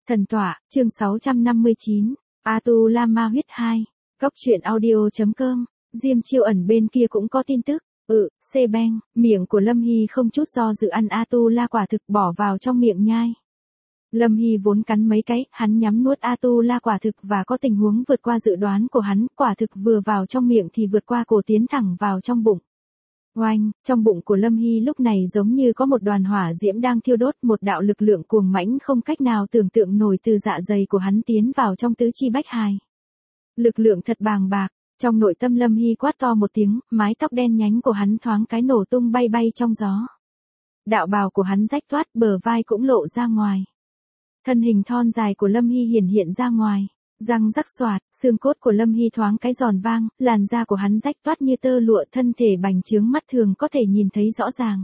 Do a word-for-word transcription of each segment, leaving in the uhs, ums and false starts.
Thần tọa, chương sáu trăm năm mươi chín, Atula Ma huyết hai, Cốc truyện audio.com, Diêm Chiêu ẩn bên kia cũng có tin tức, ừ, xê beng, miệng của Lâm Hy không chút do dự ăn Atula quả thực bỏ vào trong miệng nhai. Lâm Hy vốn cắn mấy cái, hắn nhắm nuốt Atula quả thực và có tình huống vượt qua dự đoán của hắn, quả thực vừa vào trong miệng thì vượt qua cổ tiến thẳng vào trong bụng. Oanh, trong bụng của Lâm Hy lúc này giống như có một đoàn hỏa diễm đang thiêu đốt, một đạo lực lượng cuồng mãnh không cách nào tưởng tượng nổi từ dạ dày của hắn tiến vào trong tứ chi bách hài. Lực lượng thật bàng bạc, trong nội tâm Lâm Hy quát to một tiếng, mái tóc đen nhánh của hắn thoáng cái nổ tung bay bay trong gió. Đạo bào của hắn rách toát, bờ vai cũng lộ ra ngoài. Thân hình thon dài của Lâm Hy hiển hiện ra ngoài. Răng rắc xoạt, xương cốt của Lâm Hy thoáng cái giòn vang, làn da của hắn rách toát như tơ lụa, thân thể bành trướng mắt thường có thể nhìn thấy rõ ràng.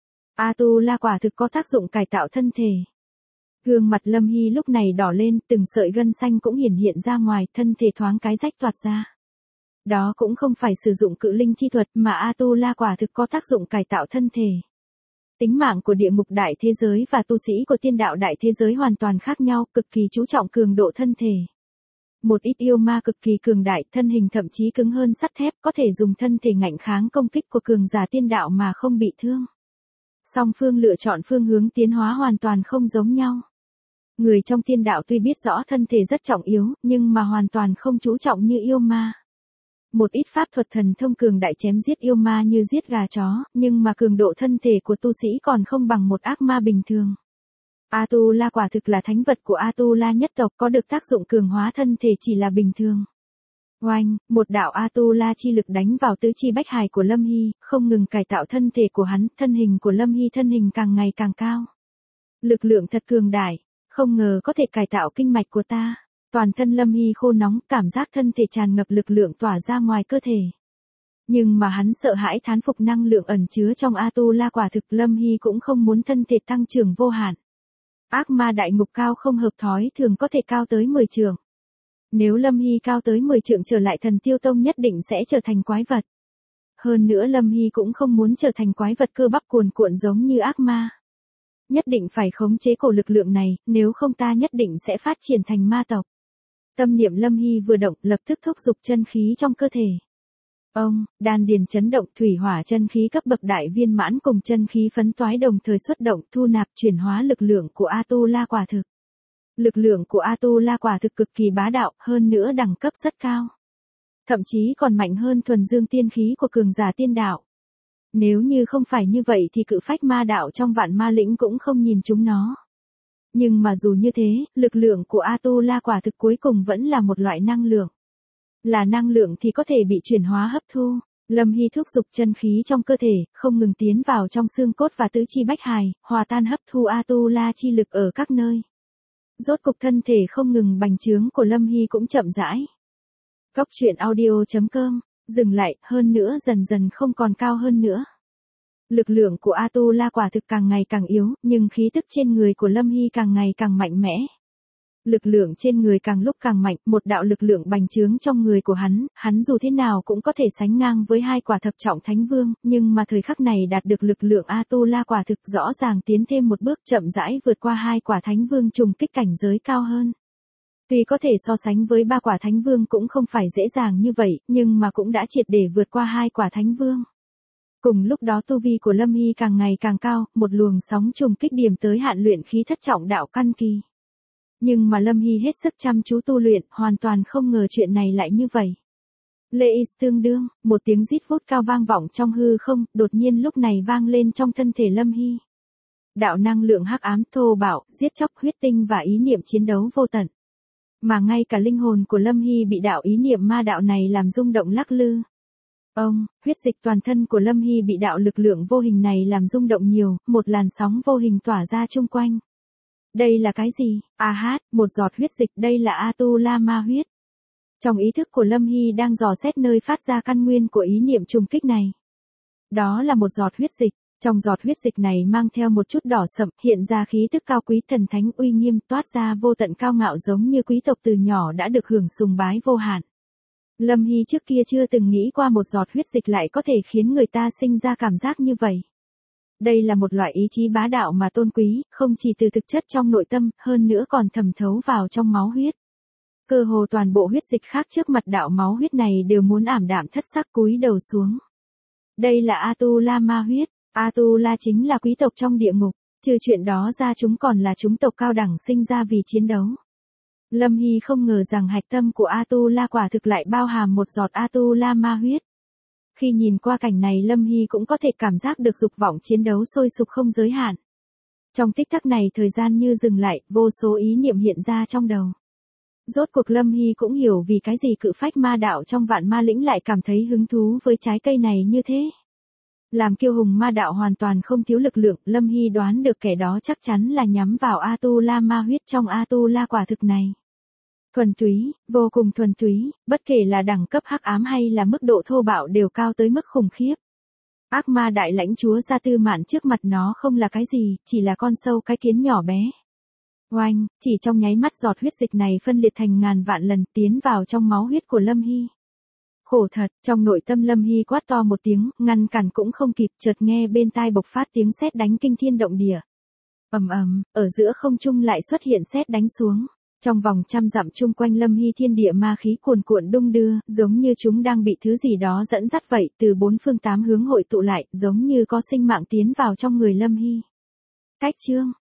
Atula quả thực có tác dụng cải tạo thân thể. Gương mặt Lâm Hy lúc này đỏ lên, từng sợi gân xanh cũng hiển hiện ra ngoài, thân thể thoáng cái rách toát ra. Đó cũng không phải sử dụng cự linh chi thuật mà Atula quả thực có tác dụng cải tạo thân thể. Tính mạng của địa ngục đại thế giới và tu sĩ của tiên đạo đại thế giới hoàn toàn khác nhau, cực kỳ chú trọng cường độ thân thể. Một ít yêu ma cực kỳ cường đại, thân hình thậm chí cứng hơn sắt thép, có thể dùng thân thể ngạnh kháng công kích của cường giả tiên đạo mà không bị thương. Song phương lựa chọn phương hướng tiến hóa hoàn toàn không giống nhau. Người trong tiên đạo tuy biết rõ thân thể rất trọng yếu, nhưng mà hoàn toàn không chú trọng như yêu ma. Một ít pháp thuật thần thông cường đại chém giết yêu ma như giết gà chó, nhưng mà cường độ thân thể của tu sĩ còn không bằng một ác ma bình thường. Atula quả thực là thánh vật của Atula nhất tộc, có được tác dụng cường hóa thân thể chỉ là bình thường. Oanh, một đạo Atula chi lực đánh vào tứ chi bách hài của Lâm Hy, không ngừng cải tạo thân thể của hắn, thân hình của Lâm Hy thân hình càng ngày càng cao. Lực lượng thật cường đại, không ngờ có thể cải tạo kinh mạch của ta. Toàn thân Lâm Hy khô nóng, cảm giác thân thể tràn ngập lực lượng tỏa ra ngoài cơ thể. Nhưng mà hắn sợ hãi thán phục năng lượng ẩn chứa trong Atula quả thực, Lâm Hy cũng không muốn thân thể tăng trưởng vô hạn. Ác ma đại ngục cao không hợp thói thường có thể cao tới mười trượng. Nếu Lâm Hy cao tới mười trượng trở lại Thần Tiêu Tông nhất định sẽ trở thành quái vật. Hơn nữa Lâm Hy cũng không muốn trở thành quái vật cơ bắp cuồn cuộn giống như ác ma. Nhất định phải khống chế cổ lực lượng này, nếu không ta nhất định sẽ phát triển thành ma tộc. Tâm niệm Lâm Hy vừa động, lập tức thúc giục chân khí trong cơ thể. Ông, đan điền chấn động, thủy hỏa chân khí cấp bậc đại viên mãn cùng chân khí phấn toái đồng thời xuất động, thu nạp chuyển hóa lực lượng của Atula quả thực. Lực lượng của Atula quả thực cực kỳ bá đạo, hơn nữa đẳng cấp rất cao. Thậm chí còn mạnh hơn thuần dương tiên khí của cường giả tiên đạo. Nếu như không phải như vậy thì cự phách ma đạo trong vạn ma lĩnh cũng không nhìn chúng nó. Nhưng mà dù như thế, lực lượng của Atula quả thực cuối cùng vẫn là một loại năng lượng. Là năng lượng thì có thể bị chuyển hóa hấp thu. Lâm Hy thúc giục chân khí trong cơ thể, không ngừng tiến vào trong xương cốt và tứ chi bách hài, hòa tan hấp thu Atula chi lực ở các nơi. Rốt cục thân thể không ngừng bành trướng của Lâm Hy cũng chậm rãi. Cốc truyện audio.com, dừng lại, hơn nữa dần dần không còn cao hơn nữa. Lực lượng của Atula quả thực càng ngày càng yếu, nhưng khí tức trên người của Lâm Hy càng ngày càng mạnh mẽ. Lực lượng trên người càng lúc càng mạnh, một đạo lực lượng bành trướng trong người của hắn, hắn dù thế nào cũng có thể sánh ngang với hai quả thập trọng thánh vương, nhưng mà thời khắc này đạt được lực lượng Atula quả thực rõ ràng tiến thêm một bước, chậm rãi vượt qua hai quả thánh vương trùng kích cảnh giới cao hơn. Tuy có thể so sánh với ba quả thánh vương cũng không phải dễ dàng như vậy, nhưng mà cũng đã triệt để vượt qua hai quả thánh vương. Cùng lúc đó tu vi của Lâm Hy càng ngày càng cao, một luồng sóng trùng kích điểm tới hạn luyện khí thất trọng đạo căn kỳ. Nhưng mà Lâm Hy hết sức chăm chú tu luyện, hoàn toàn không ngờ chuyện này lại như vậy. Lê Is tương đương, một tiếng rít vút cao vang vọng trong hư không, đột nhiên lúc này vang lên trong thân thể Lâm Hy. Đạo năng lượng hắc ám thô bạo, giết chóc huyết tinh và ý niệm chiến đấu vô tận. Mà ngay cả linh hồn của Lâm Hy bị đạo ý niệm ma đạo này làm rung động lắc lư. Ông, huyết dịch toàn thân của Lâm Hy bị đạo lực lượng vô hình này làm rung động nhiều, một làn sóng vô hình tỏa ra chung quanh. Đây là cái gì? A hát, một giọt huyết dịch, đây là Atula ma huyết. Trong ý thức của Lâm Hy đang dò xét nơi phát ra căn nguyên của ý niệm trùng kích này. Đó là một giọt huyết dịch, trong giọt huyết dịch này mang theo một chút đỏ sậm, hiện ra khí tức cao quý thần thánh uy nghiêm, toát ra vô tận cao ngạo giống như quý tộc từ nhỏ đã được hưởng sùng bái vô hạn. Lâm Hy trước kia chưa từng nghĩ qua một giọt huyết dịch lại có thể khiến người ta sinh ra cảm giác như vậy. Đây là một loại ý chí bá đạo mà tôn quý, không chỉ từ thực chất trong nội tâm, hơn nữa còn thẩm thấu vào trong máu huyết. Cơ hồ toàn bộ huyết dịch khác trước mặt đạo máu huyết này đều muốn ảm đạm thất sắc cúi đầu xuống. Đây là Atula ma huyết, Atula chính là quý tộc trong địa ngục, trừ chuyện đó ra chúng còn là chúng tộc cao đẳng sinh ra vì chiến đấu. Lâm Hy không ngờ rằng hạch tâm của Atula quả thực lại bao hàm một giọt Atula ma huyết. Khi nhìn qua cảnh này Lâm Hy cũng có thể cảm giác được dục vọng chiến đấu sôi sục không giới hạn. Trong tích tắc này thời gian như dừng lại, vô số ý niệm hiện ra trong đầu. Rốt cuộc Lâm Hy cũng hiểu vì cái gì cự phách ma đạo trong vạn ma lĩnh lại cảm thấy hứng thú với trái cây này như thế. Làm kiêu hùng ma đạo hoàn toàn không thiếu lực lượng, Lâm Hy đoán được kẻ đó chắc chắn là nhắm vào Atula ma huyết trong Atula quả thực này. Thuần túy, vô cùng thuần túy, bất kể là đẳng cấp hắc ám hay là mức độ thô bạo đều cao tới mức khủng khiếp. Ác ma đại lãnh chúa Gia Tư Mạn trước mặt nó không là cái gì, chỉ là con sâu cái kiến nhỏ bé. Oanh, chỉ trong nháy mắt giọt huyết dịch này phân liệt thành ngàn vạn lần tiến vào trong máu huyết của Lâm Hy. Khổ thật, trong nội tâm Lâm Hy quát to một tiếng, ngăn cản cũng không kịp, chợt nghe bên tai bộc phát tiếng sét đánh kinh thiên động địa. Ầm ầm, ở giữa không trung lại xuất hiện sét đánh xuống. Trong vòng trăm dặm chung quanh Lâm Hy thiên địa ma khí cuồn cuộn đung đưa, giống như chúng đang bị thứ gì đó dẫn dắt vậy, từ bốn phương tám hướng hội tụ lại, giống như có sinh mạng tiến vào trong người Lâm Hy. Cách chương